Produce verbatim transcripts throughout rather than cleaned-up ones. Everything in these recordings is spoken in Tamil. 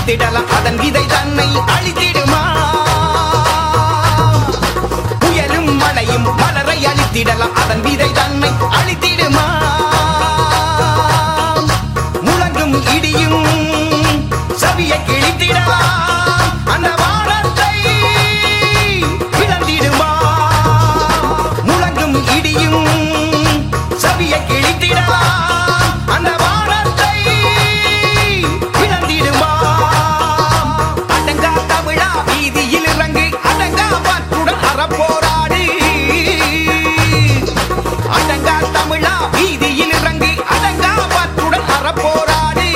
கிழித்திடலாம் அதன் விதை தன்னை அழித்திடுமா புயலும் மழையும் மலரை அழித்திடலாம் அதன் விதை தன்னை அழித்திடுமா முழங்கும் இடியும் சவியை கிழித்திடலாம் அந்த வானத்தை இழந்திடுமா முழங்கும் இடியும் சவியை கிழித்திடலாம் அந்த வானத்தை இழந்திடுமா அடங்கா தமிழா வீதியில் இறங்கு அடங்கா பற்றுடன் அறப்போராடு அடங்கா தமிழா வீதியில் இறங்கு அடங்கா பற்றுடன் அறப்போராடு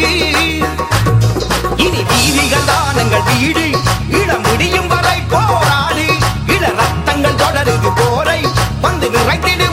இனி வீதிகள் தானங்கள் வீடு இட முடியும் வரை போராடு இட ரத்தங்கள் தொடருது போரை வந்து நிறைத்திடு